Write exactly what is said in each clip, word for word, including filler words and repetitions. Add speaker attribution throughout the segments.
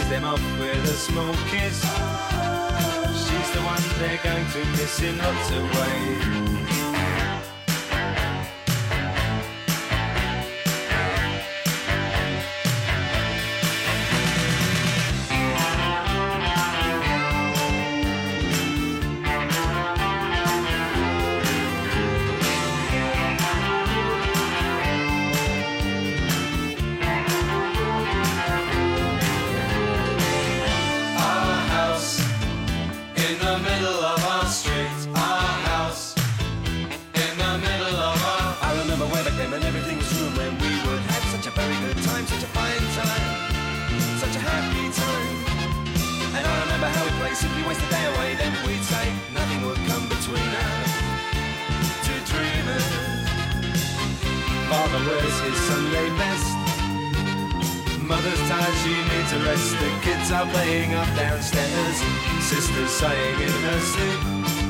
Speaker 1: them off with a small kiss. She's the one they're going to miss in lots of ways. Simply waste the day away, then we'd say nothing would come between us. Two dreamers. Father wears his Sunday best. Mother's tired, she needs a rest. The kids are playing up downstairs. Sister's sighing in her sleep.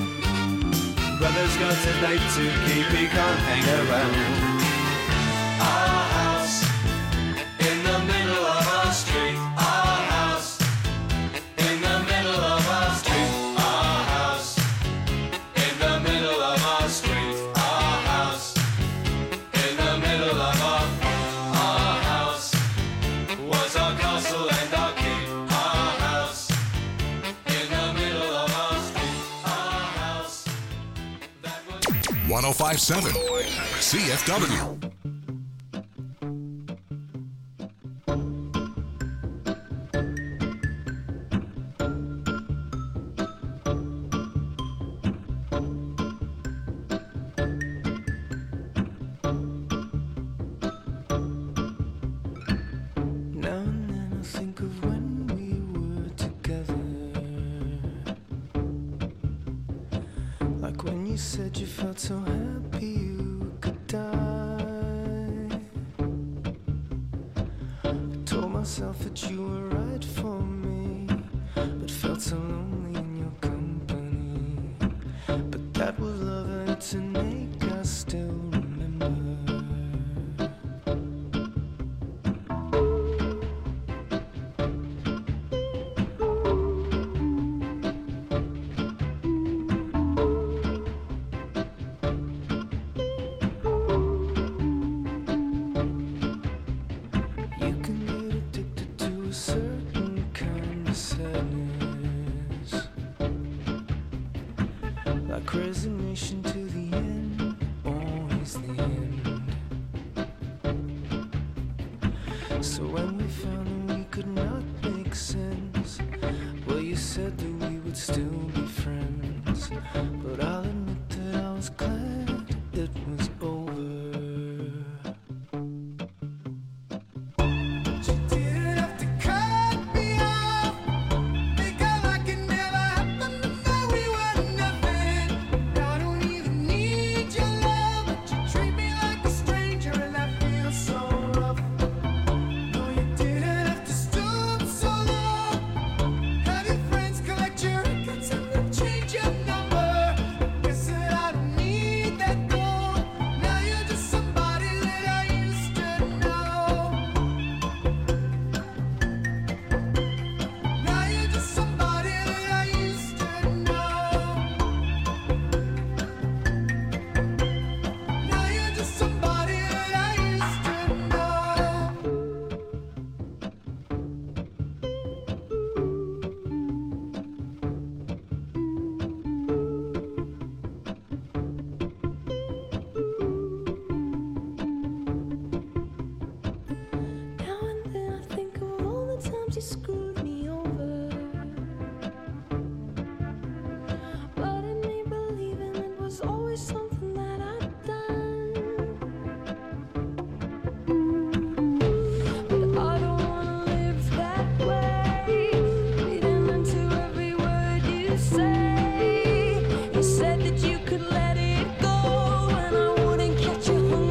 Speaker 1: Brother's got a date to keep, he can't hang around. Our house in the middle of our street. Our house in the middle of our street. Our house in the middle of our street. Our house in the middle of our our house was our castle and our keep. Our house in the middle of our street. Our house that was
Speaker 2: one oh five point seven C F W.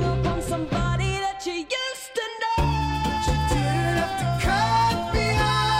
Speaker 3: Somebody that you used to know. But you didn't have to cut me off.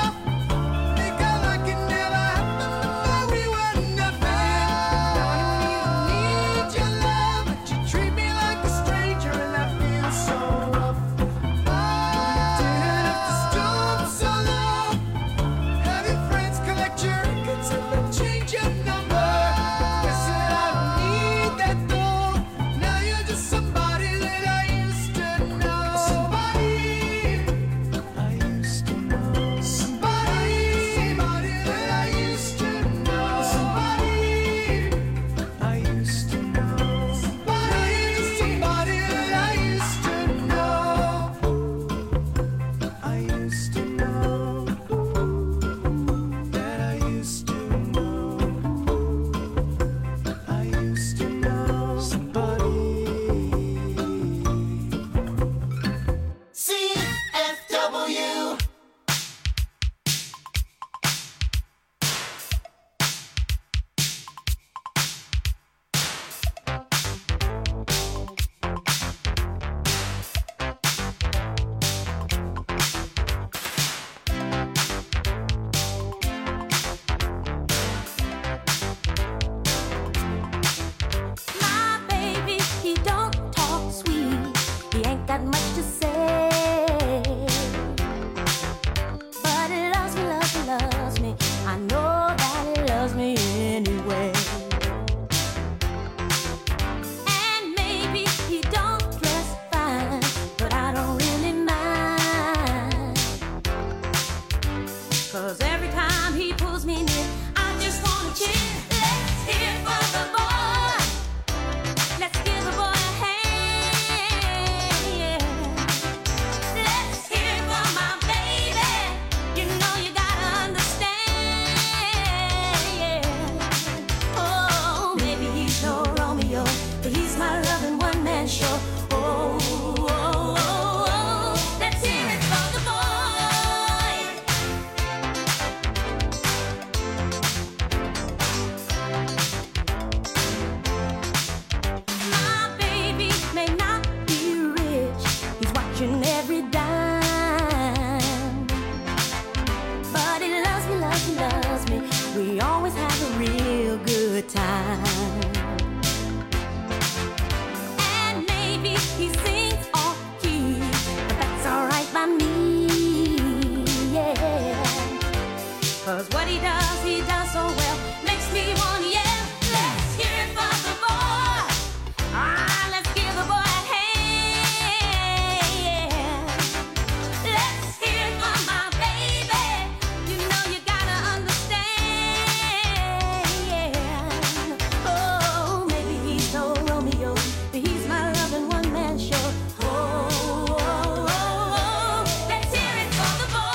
Speaker 3: every dime. But he loves me, loves me, loves me. We always have a real good time. And maybe he sings off key, but that's alright by me, yeah. Cause what he does, he does so well, makes me want to yell. Let's hear it for the boy. Ah, let's give the boy a hand. Let's hear it for my baby. You know you gotta understand. Oh, maybe he's no Romeo, but he's my loving one-man show. Oh, oh, oh, oh, let's hear it for the boy.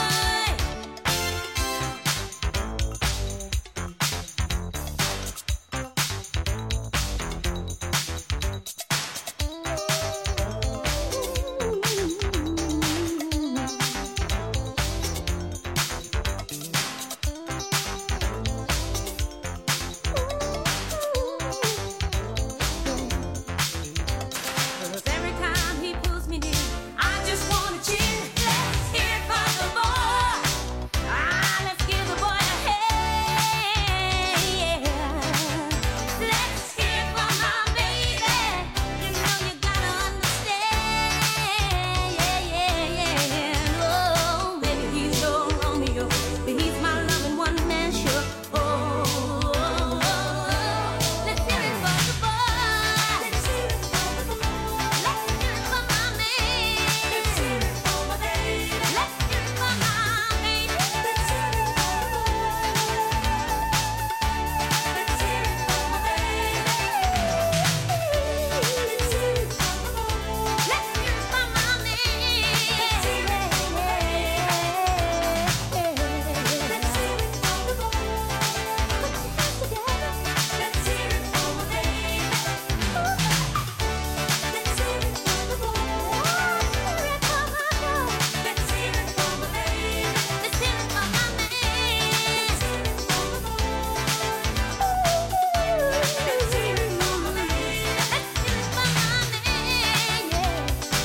Speaker 3: Cause every time he pulls me near, I just wanna cheer. Let's hear it for the boy. Ah, let's give the boy a hand. Let's hear it for my baby. You know you gotta understand. Yeah, yeah, yeah. Oh, maybe he's no Romeo, but he's my loving one-man show. Oh, oh, oh, oh. Let's hear it for the boy. Let's hear it for the boy. Let's hear it for my man. Let's hear it for my baby. Let's hear it for my baby. Let's hear it for the boy. Let's hear it for my baby. Let's hear it for the boy. Let's hear it for my man. Let's hear it for my baby. Let's hear it for the boy. Put your hands together. Let's hear it for my baby. Let's hear it for the boy. Hear it for my girl. Let's hear it for my baby. Let's hear it for my man. Let's hear it for the boy. Let's hear it for my baby. Let's hear it for my man. Yeah.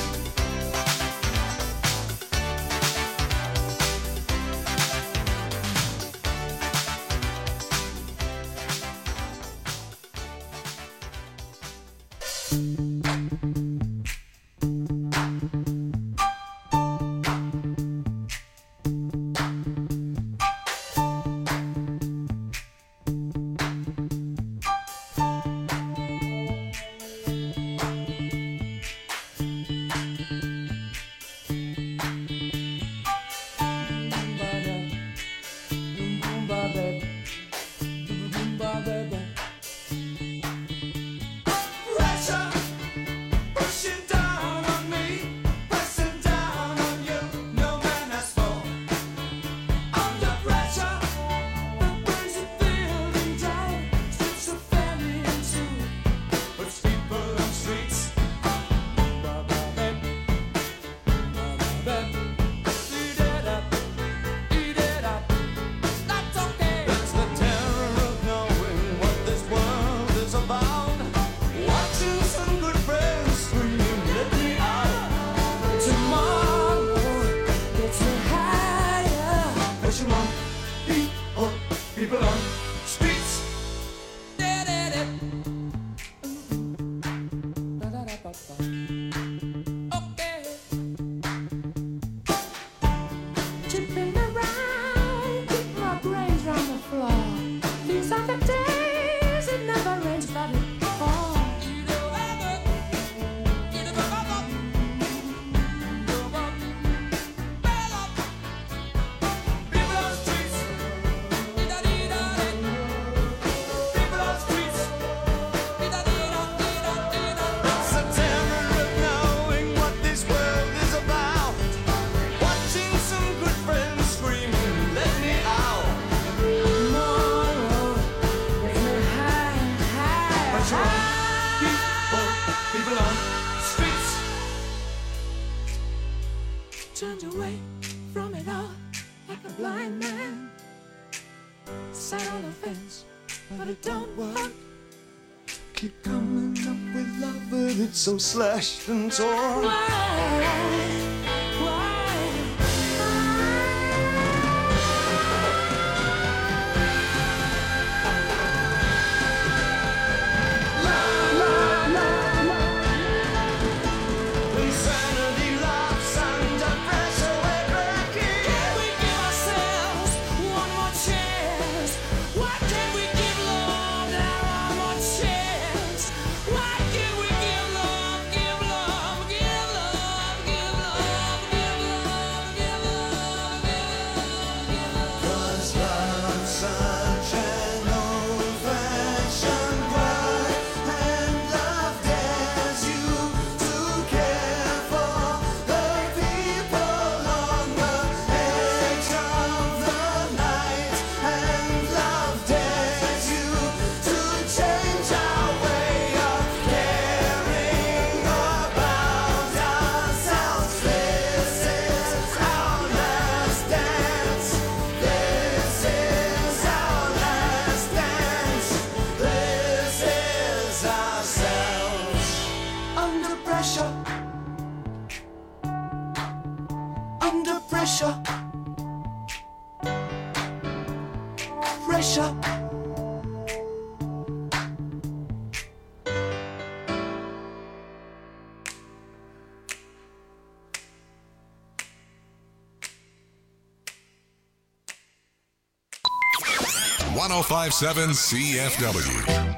Speaker 1: Pressure pushing down on me, pressing down on you. No man has fallen under pressure. That brings a feeling down, strips a family in two, puts people on streets. Eat it up, eat it up. That's okay. That's the terror of knowing what this world is about. Watching some good friends scream, let me out. Tomorrow gets me higher. Pushing on people, people on streets. Okay.
Speaker 4: Chipping around, keep my brains round the floor. These are the days it never rains, but it falls.
Speaker 1: People on streets. People on streets. It's the terror of knowing what this world is about. Watching some good friends scream, let me out.
Speaker 4: Tomorrow gets me high, high,
Speaker 1: Pressure on
Speaker 4: high.
Speaker 1: people, people on streets.
Speaker 4: Turned away from it all like a blind man. Sat on the fence, but it don't work.
Speaker 1: Keep coming up with love, but it's so slashed and torn.
Speaker 4: Why?
Speaker 1: Pressure. Pressure.
Speaker 2: one oh five point seven C F W.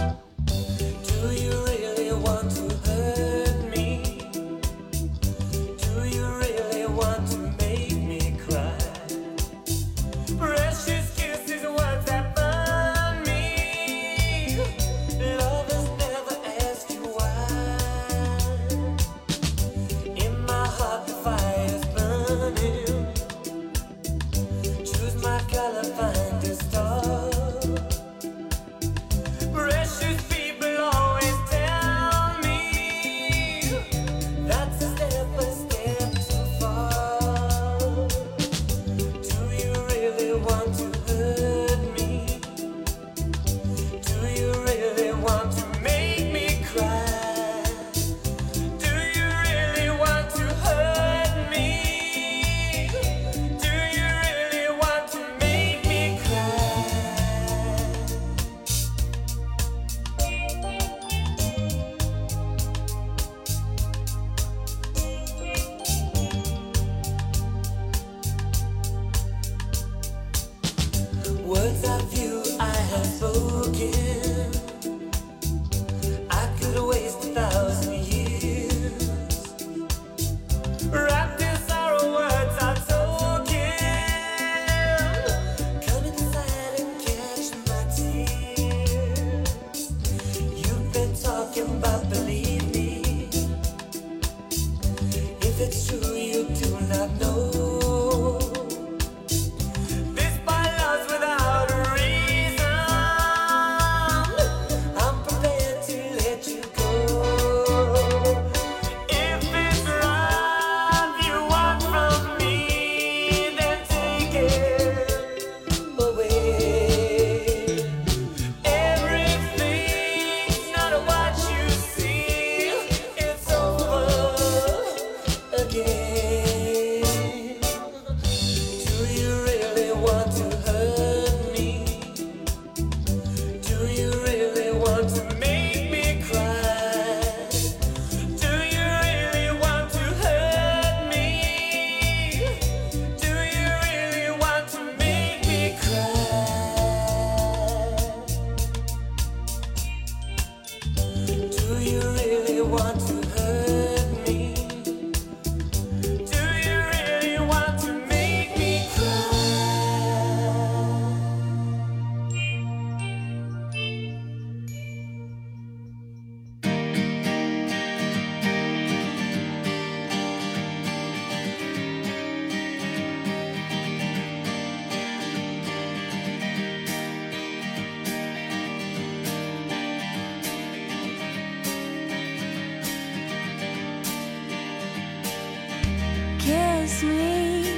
Speaker 3: Kiss me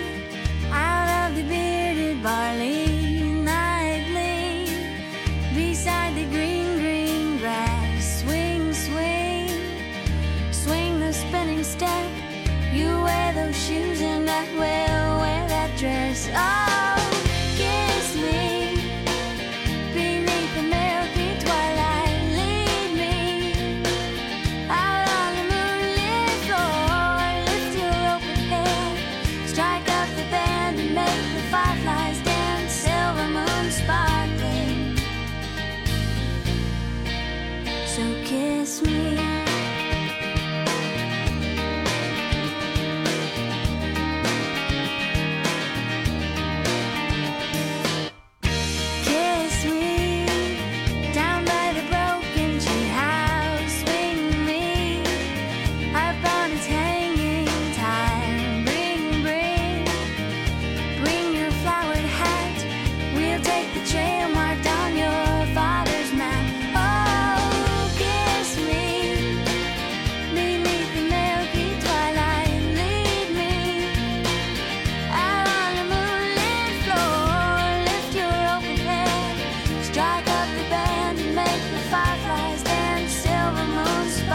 Speaker 3: out of the bearded barley nightly beside the green, green grass. Swing, swing, swing the spinning step. You wear those shoes and I will wear that dress. Oh, kiss me beneath the milky twilight. Lead me out on the moonlit floor. Lift your open head, strike up the band and make the fireflies dance. Silver moon sparkling. So kiss me.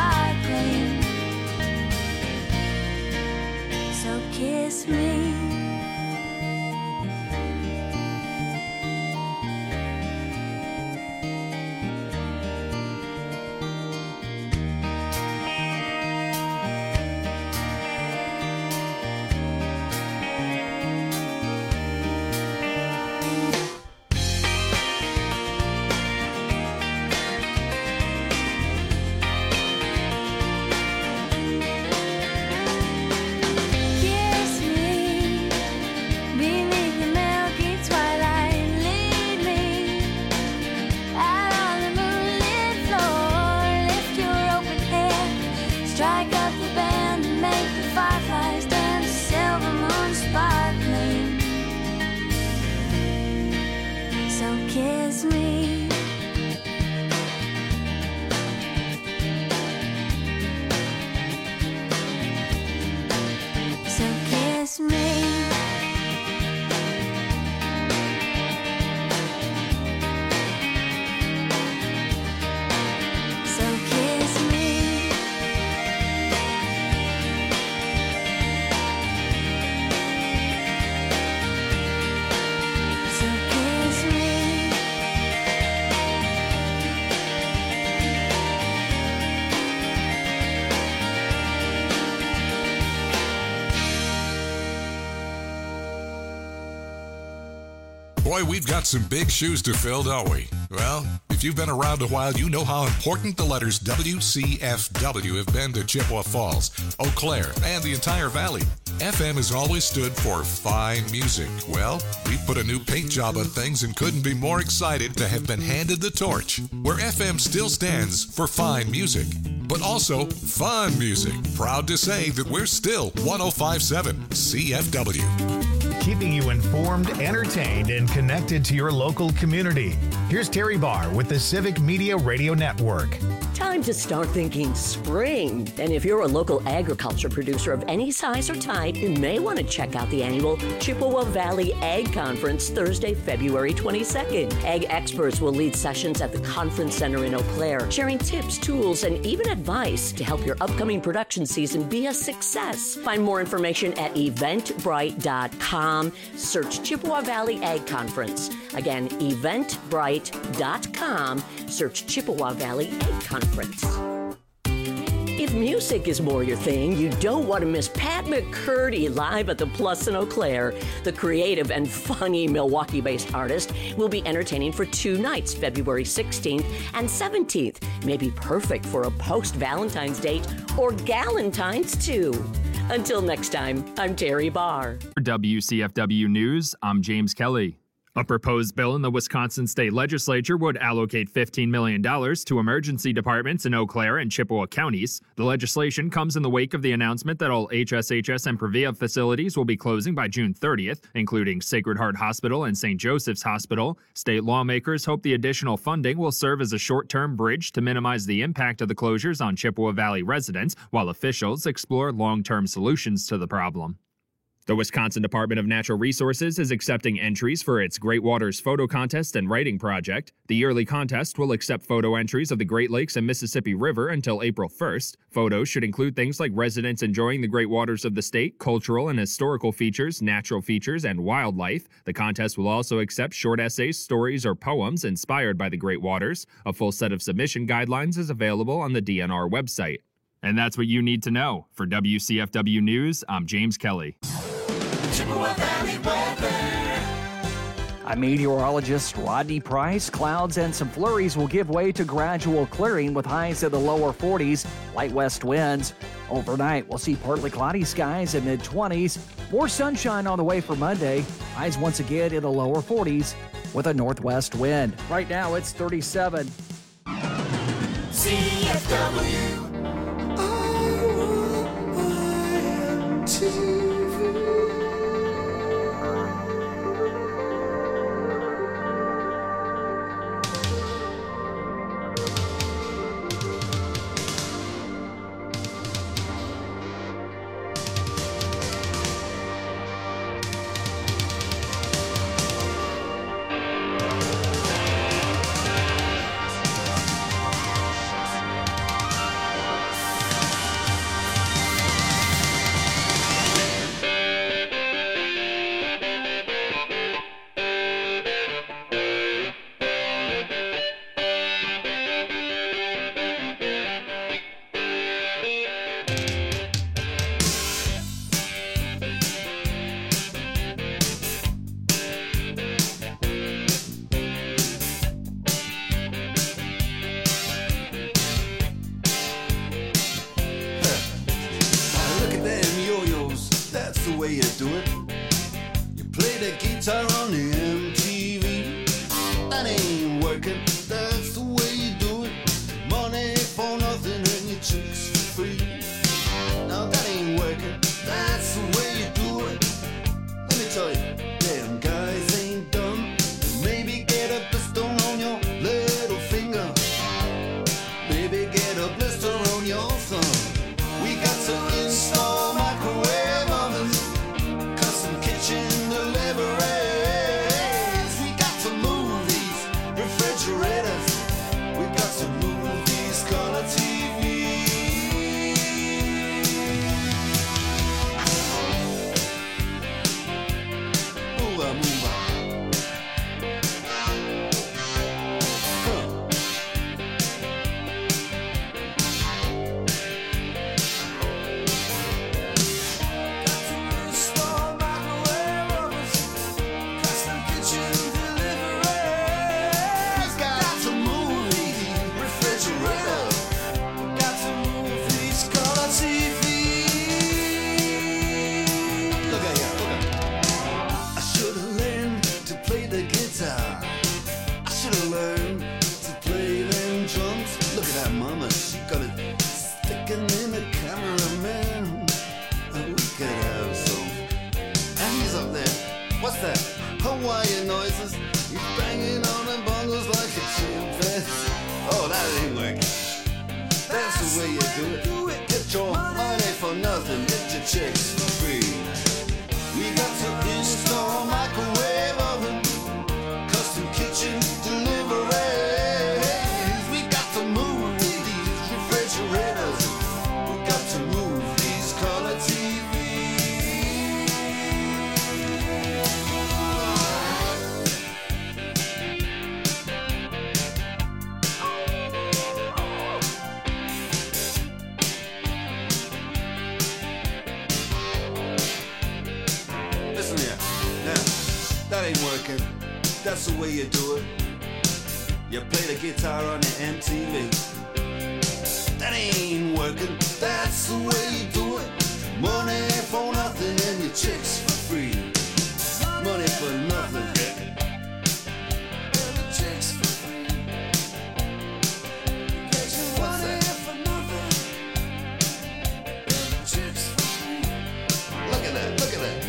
Speaker 3: Kiss me. kiss me. So kiss me. So kiss me.
Speaker 2: Boy, we've got some big shoes to fill, don't we? Well, if you've been around a while, you know how important the letters W C F W have been to Chippewa Falls, Eau Claire, and the entire valley. F M has always stood for fine music. Well, we put a new paint job on things and couldn't be more excited to have been handed the torch, where F M still stands for fine music, but also fun music. Proud to say that we're still one oh five point seven C F W.
Speaker 5: Keeping you informed, entertained, and connected to your local community. Here's Terry Barr with the Civic Media Radio Network.
Speaker 6: Time to start thinking spring. And if you're a local agriculture producer of any size or type, you may want to check out the annual Chippewa Valley Ag Conference Thursday, February twenty-second. Ag experts will lead sessions at the Conference Center in Eau Claire, sharing tips, tools, and even advice to help your upcoming production season be a success. Find more information at eventbrite dot com. Search Chippewa Valley Ag Conference. Again, eventbrite dot com. Search Chippewa Valley Ag Conference. If music is more your thing, you don't want to miss Pat McCurdy live at the Plus in Eau Claire. The creative and funny Milwaukee-based artist will be entertaining for two nights, February sixteenth and seventeenth. May be perfect for a post-Valentine's date or Galentine's too. Until next time, I'm Terry Barr.
Speaker 7: For W C F W News, I'm James Kelly. A proposed bill in the Wisconsin State Legislature would allocate fifteen million dollars to emergency departments in Eau Claire and Chippewa counties. The legislation comes in the wake of the announcement that all H S H S and Previa facilities will be closing by June thirtieth, including Sacred Heart Hospital and Saint Joseph's Hospital. State lawmakers hope the additional funding will serve as a short-term bridge to minimize the impact of the closures on Chippewa Valley residents, while officials explore long-term solutions to the problem. The Wisconsin Department of Natural Resources is accepting entries for its Great Waters Photo Contest and Writing Project. The yearly contest will accept photo entries of the Great Lakes and Mississippi River until April first. Photos should include things like residents enjoying the great waters of the state, cultural and historical features, natural features, and wildlife. The contest will also accept short essays, stories, or poems inspired by the Great Waters. A full set of submission guidelines is available on the D N R website. And that's what you need to know. For W C F W News, I'm James Kelly.
Speaker 1: Chippewa Valley weather.
Speaker 8: I'm meteorologist Rodney Price. Clouds and some flurries will give way to gradual clearing with highs in the lower forties, light west winds. Overnight, we'll see partly cloudy skies in mid-twenties. More sunshine on the way for Monday. Highs once again in the lower forties with a northwest wind. Right now, it's thirty-seven.
Speaker 1: C F W.
Speaker 9: What's that? Hawaiian noises. He's banging on the bongos like a chimpanzee. Oh, that ain't working. That's the way you do it. Get your money for nothing. Get your chicks for free. We got to install a microwave oven, custom kitchen deliveries. We got to move these refrigerators. We got to move these color T Vs. Listen here, now, that ain't working. That's the way you do it. You play the guitar on your M T V. That ain't working. That's the way you do it. Money for nothing and your chicks for free. Money for nothing. And your chicks for free. What's that? And your chicks for free. Look at that, look at that.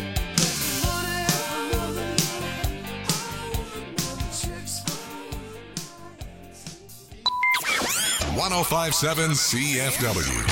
Speaker 2: one oh five point seven C F W.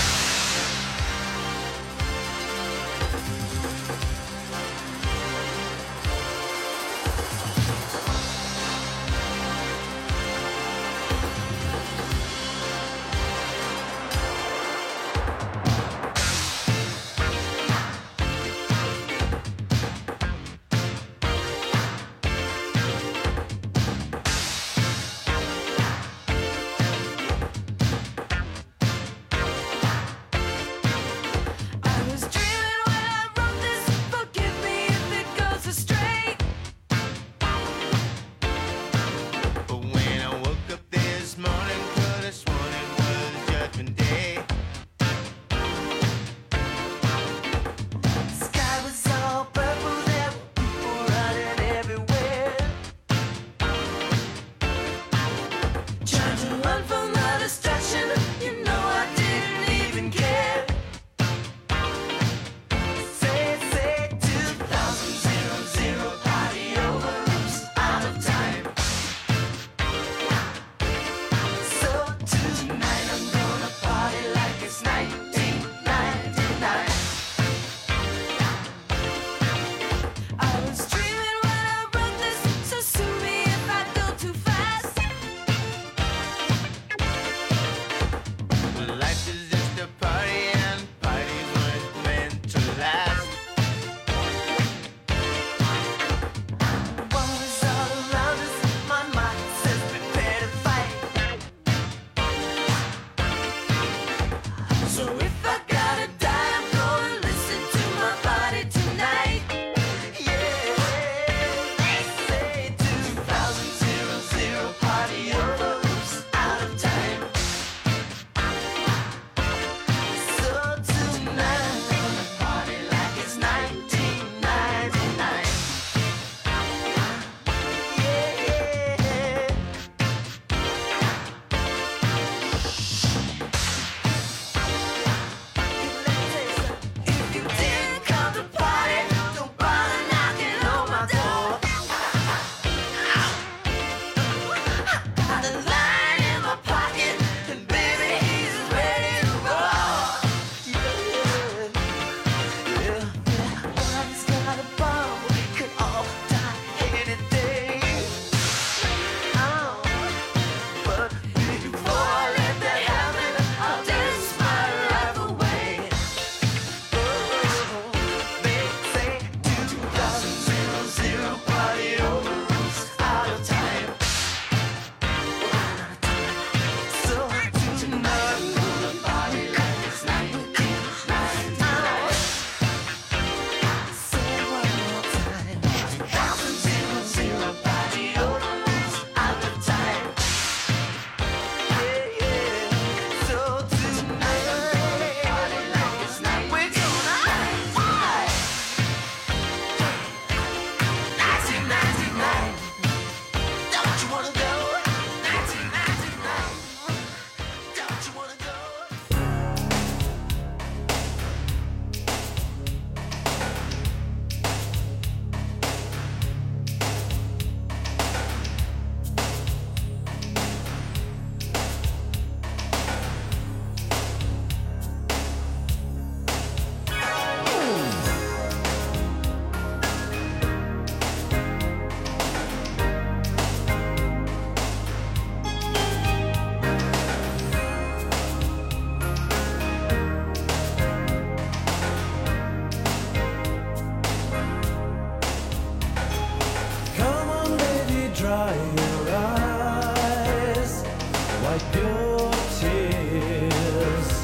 Speaker 1: dry your eyes, wipe your tears.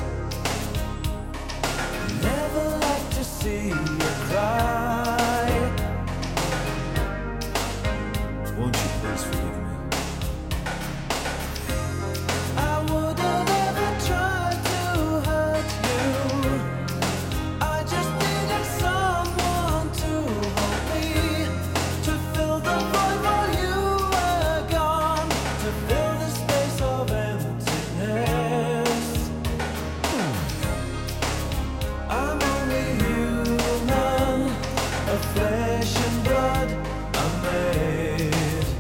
Speaker 1: Never like to see you cry. Won't you please forgive me? I would have ever tried to hurt you. I just needed someone to hold me, to fill the void while you were gone, to fill the space of emptiness. I'm only human, of flesh and blood I'm made.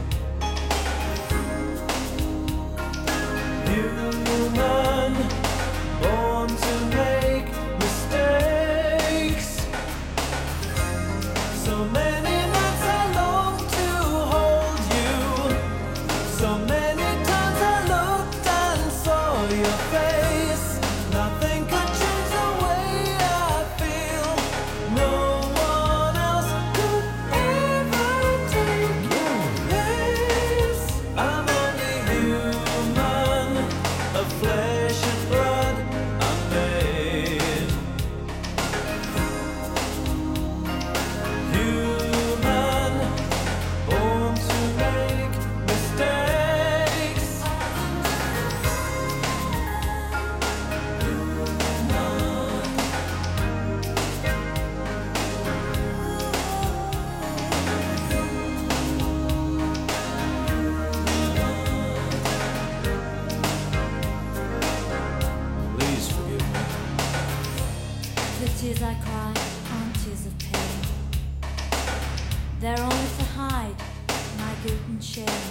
Speaker 1: Human, born to make mistakes. So many nights I long to hold you. So many times I looked and saw your face. Nothing could change the way I feel. No one else could ever take your place. I'm only human, of flesh and blood I'm made. Human, born to make mistakes. Please forgive me.
Speaker 3: The tears I cry aren't tears of pain. They're only to hide my guilt and shame.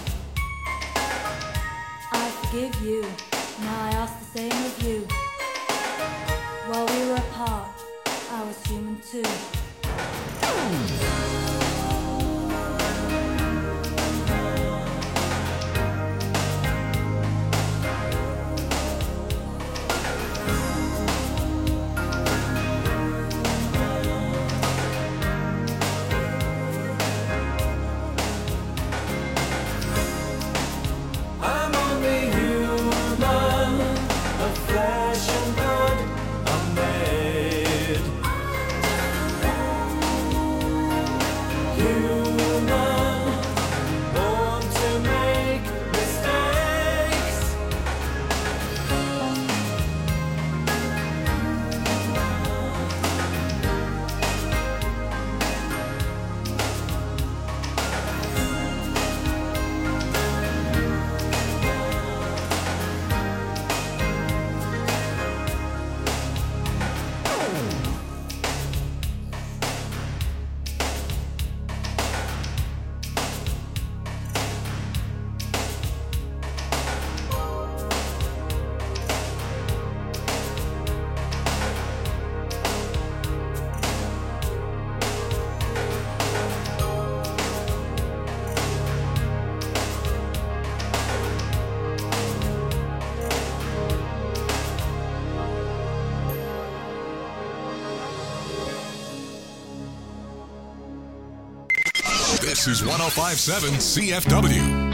Speaker 3: I forgive you, now I ask the same of you. While we were apart, I was human too.
Speaker 1: I'm only human, of flesh and blood I'm made. Human, born to make mistakes.
Speaker 2: This is one oh five point seven C F W.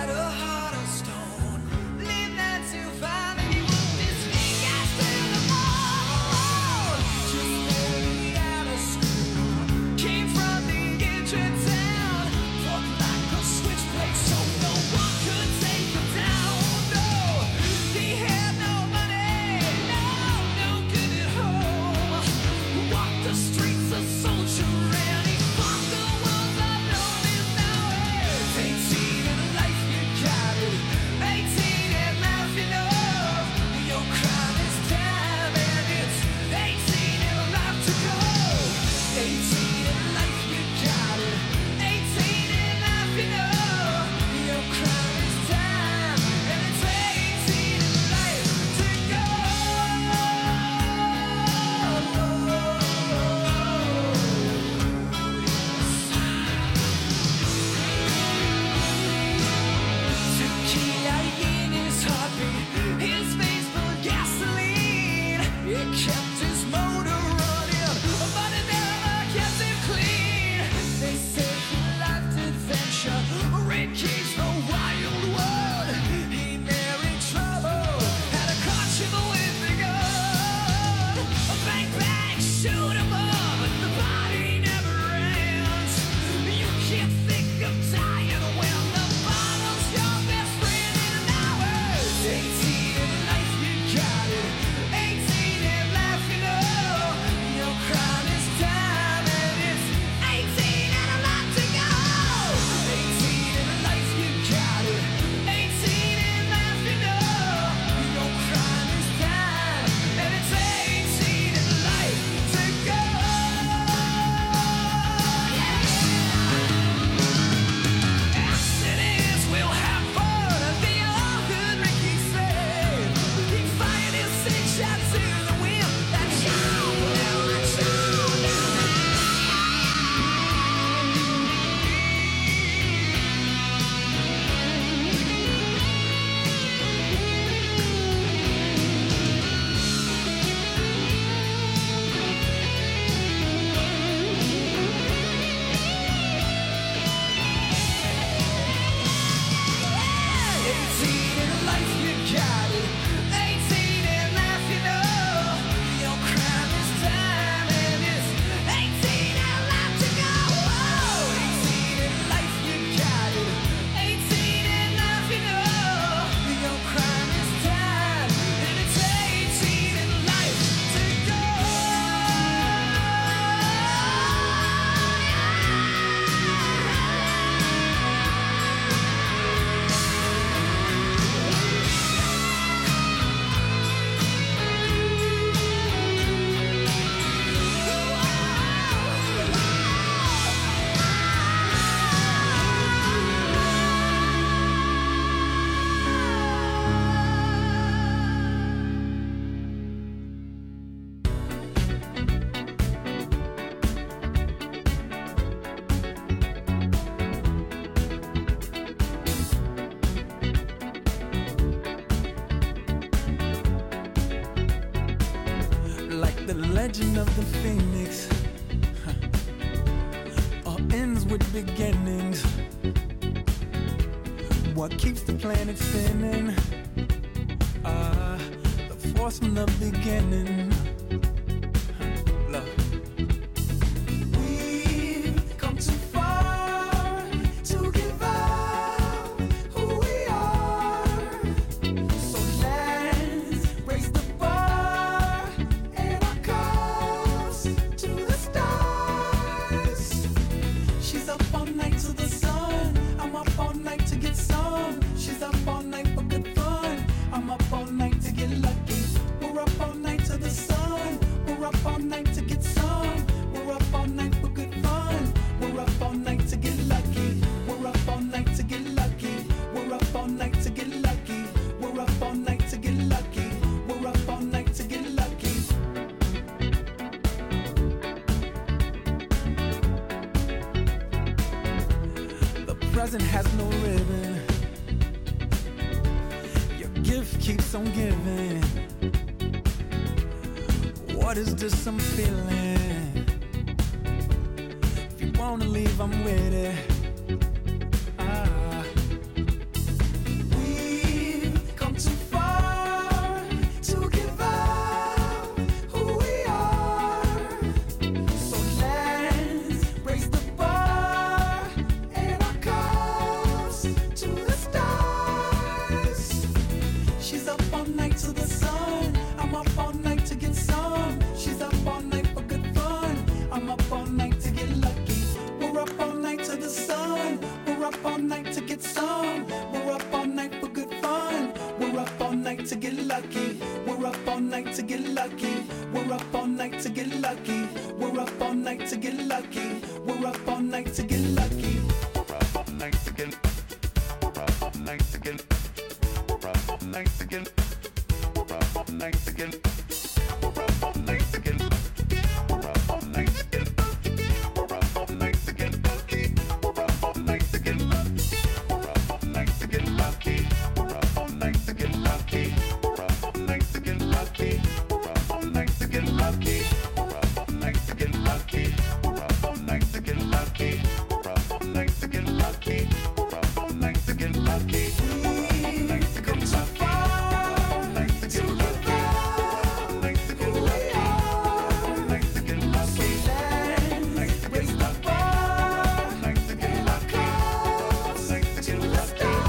Speaker 1: Lived not to find anyone this big. I still
Speaker 10: legend of the phoenix huh. all ends with beginnings. What keeps the planet spinning? Ah, the force from the beginning. Huh. Love. We've come too far to give up who we are. So let's raise the bar and our cups to the stars. She's up all night to the sun. I'm up all night to get some. She's up all night for good fun. I'm up all night to get lucky. We're up all night to the sun. We're up all night to get some. We're up all night for good fun. We're up all night to get lucky. We're up all night to get lucky. We're up all night to get lucky. We're up all night to get lucky. We're up all night to get lucky. The present has no ribbon. Your gift keeps on giving. What is this I'm feeling? If you wanna leave, I'm with it. Ah. We've come too far to give up who we are. So let's raise the bar and our cups to the stars. She's up all night to the sun. I'm up all night to get some. She's up all night for good fun. I'm up all night to get lucky. We're up all night to the sun. We're up all night to get some. We're up all night for good fun. We're up all night to get lucky. We're up all night to get lucky. We're up all night to get lucky. We're up all night to get lucky. We're up all night to get lucky. We're up all night to get. We're up all night to get. We're up all night to get. We're up all night to get. We're up all night to get. We're up all night to get. We're up all night to get lucky. We're up all night to get lucky. We're up all night to get lucky. We're up all night to get lucky. We're up all night to get lucky. We're up all night to get lucky. We're up all night to get lucky. We're up all night to get lucky. We're up all night to get lucky. We're up all night to get lucky. We've come so far to give up who we are. So let's raise the bar and our cups to the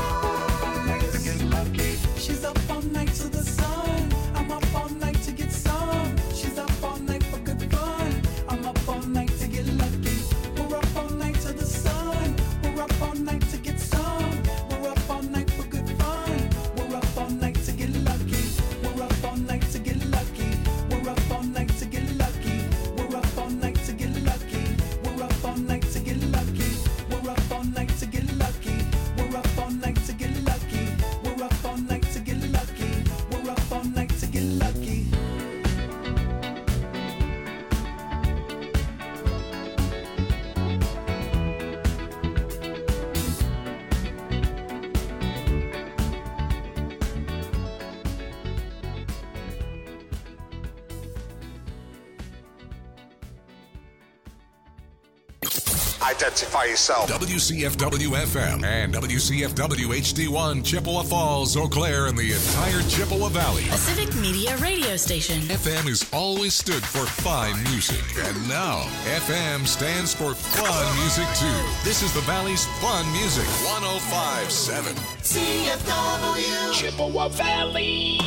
Speaker 10: stars. She's up all night to the sun. I'm up all night to get some. She's up all night for good fun. I'm up all night to get lucky. We're up all night to the sun. We're up all night to get some. We're up all night for good fun. We're up all night to get lucky. We're up all night to get lucky. We're up all night to get lucky. We're up all night to get lucky. We're up all night to get lucky. We're up all night to get lucky. We're up all night to get lucky. We're up all night to get lucky. We're up all night to get lucky.
Speaker 2: Identify yourself. W C F W F M and W C F W H D one, Chippewa Falls, Eau Claire, and the entire Chippewa Valley.
Speaker 11: A Civic Media radio station.
Speaker 2: F M has always stood for fine music, and now F M stands for fun music too. This is the Valley's fun music. one oh five point seven
Speaker 1: C F W
Speaker 2: Chippewa Valley.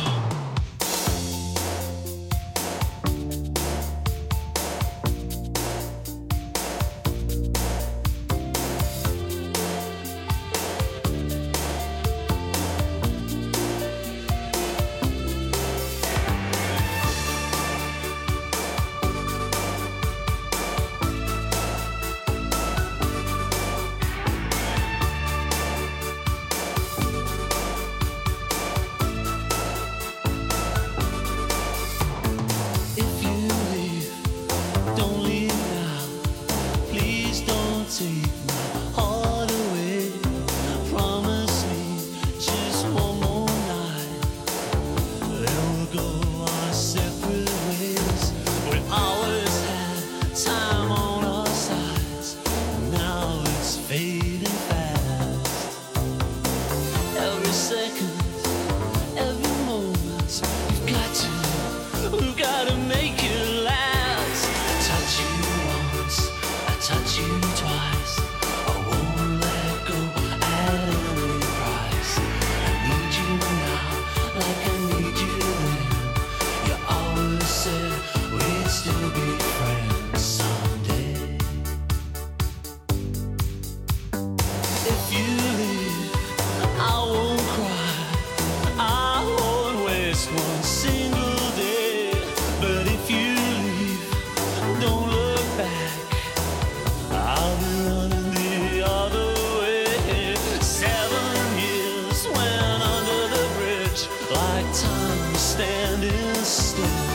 Speaker 12: like time was standing still.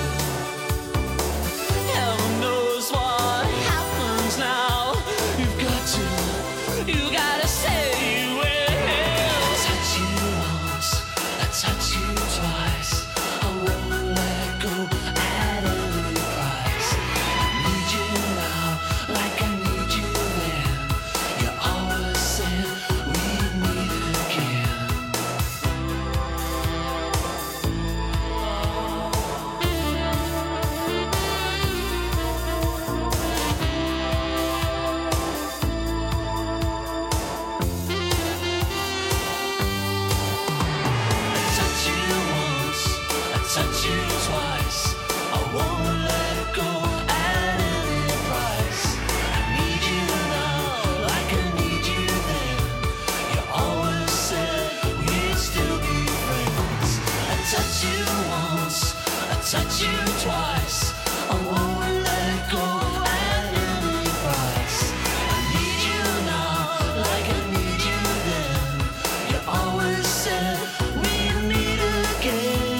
Speaker 12: Heaven knows what happens now. You've got to, you gotta say you will. I touch you once, I touch you twice. I won't let go at any price. I need you now, like I need you then. You always said we'd meet again. Touch you twice, I won't let go at any price. I need you now, like I need you then. You always said we'd still be friends. I touch you once, I touch you twice, I won't let go at any price. I need you now, like I need you then. You always said we'd meet again.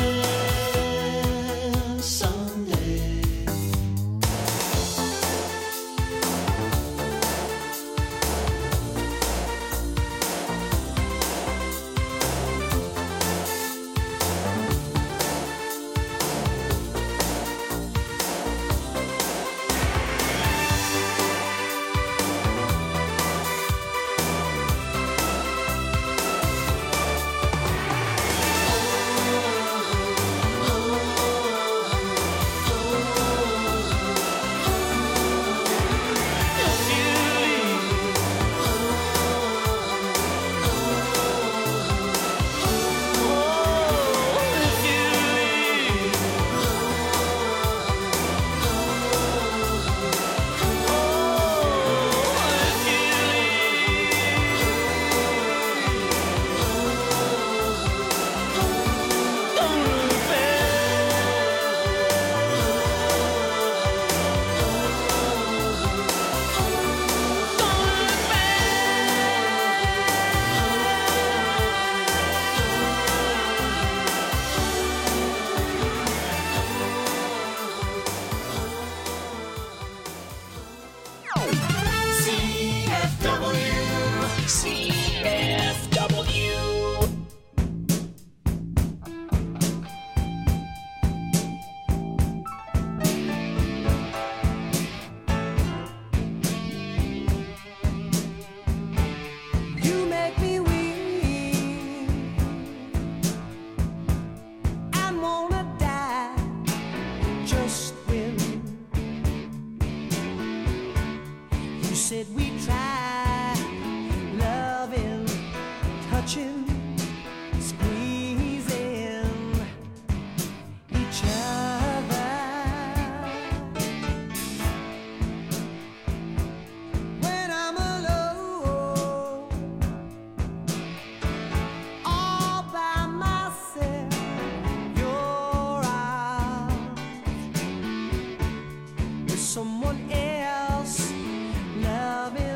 Speaker 10: Someone else loving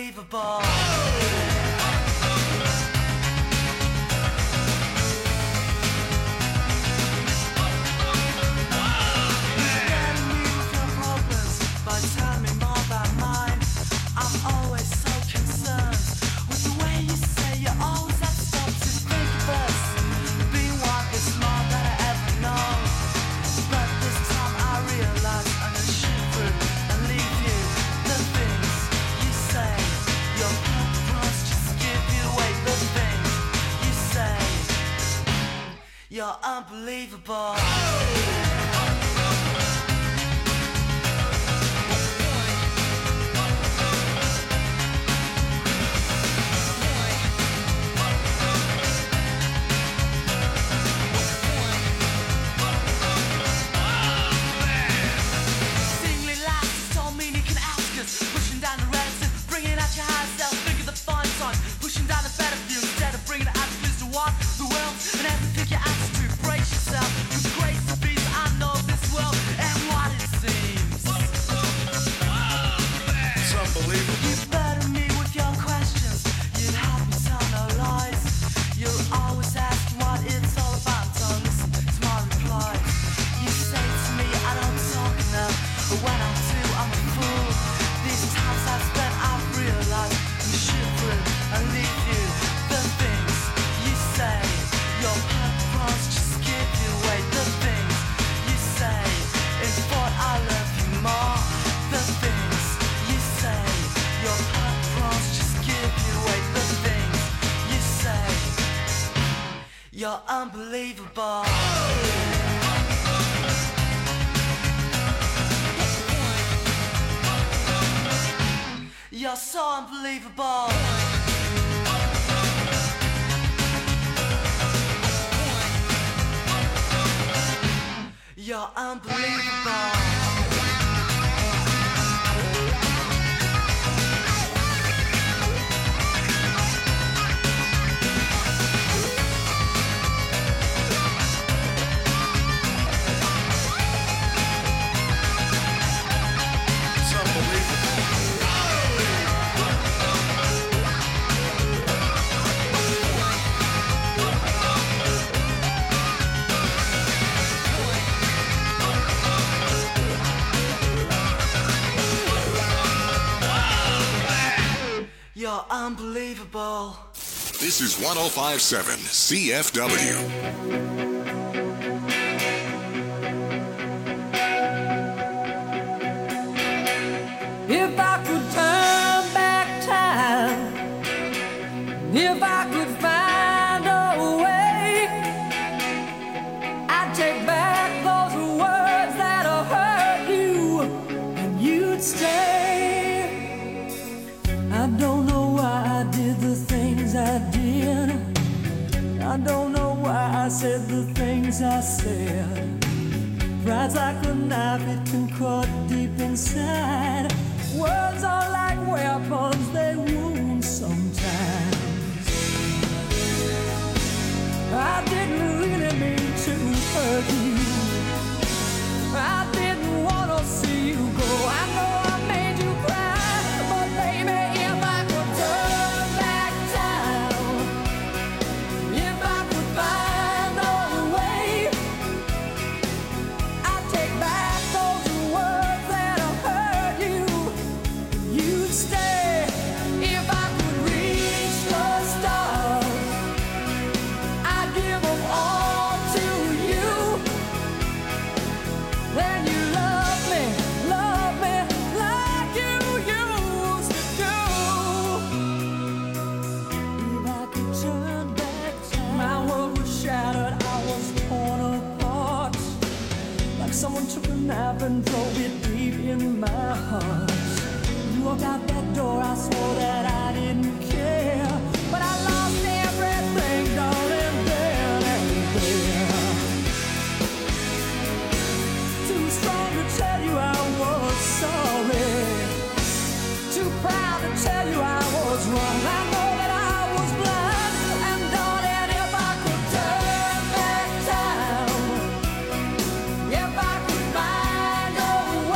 Speaker 10: unbelievable. You're unbelievable. Singly lights don't mean you can ask us. Pushing down the reds and bringing out your high self. Think of the fun song. Pushing down the battlefield instead of bringing it out to walk the world and have to pick your attitude. Brace yourself with grace and peace. I know this world and what it seems.
Speaker 9: It's unbelievable.
Speaker 10: You burden me with your questions. You'd have me tell no lies. You'll always ask what it's all about. Don't listen to my replies. You say to me I don't talk enough, but when I do I'm a fool. These times I've spent I've realized I'm shivering and leave you. The things you say, your purpose just give you away. The things you say, in thought I love you more. The things you say, your purpose just give you away. The things you say, you're unbelievable. You're so unbelievable. You're unbelievable.
Speaker 9: It's unbelievable.
Speaker 10: You're unbelievable.
Speaker 2: This is one oh five point seven C F W.
Speaker 4: If I could turn back time, if I could find a way, I'd take back those words that hurt you, and you'd stay. I don't know why I did the things I did. I don't know why I said the things I said. Pride's like a knife, it can cut deep inside. Words are like weapons, they wound sometimes. I didn't really mean to hurt you. I didn't want to see you go. I know I made you cry, but baby, if I could turn back time, if I could find a way, I'd take back those words that hurt you. You'd stay. If I could reach the stars, I'd give them all to you. Then you love me, love me like you used to do. If I could turn back time, my world was shattered, I was torn apart. Like someone took a knife and drove it deep in my heart. You walked out that door, I swore that I didn't care, but I lost everything, darling, then and there. Too strong to tell you I was sorry. Too proud to tell you I was wrong. I know that I was blind, and darling, if I could turn back time, if I could find a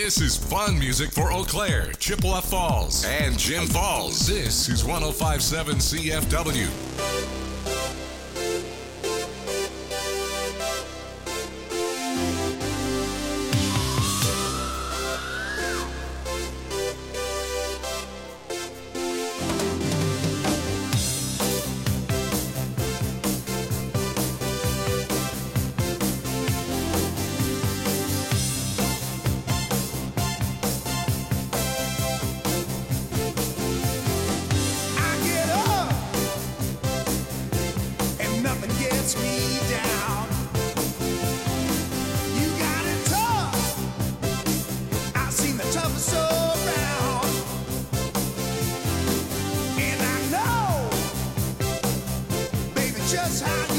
Speaker 2: This is fun music for Eau Claire, Chippewa Falls, and Jim Falls. This is one oh five point seven C F W.
Speaker 10: Just how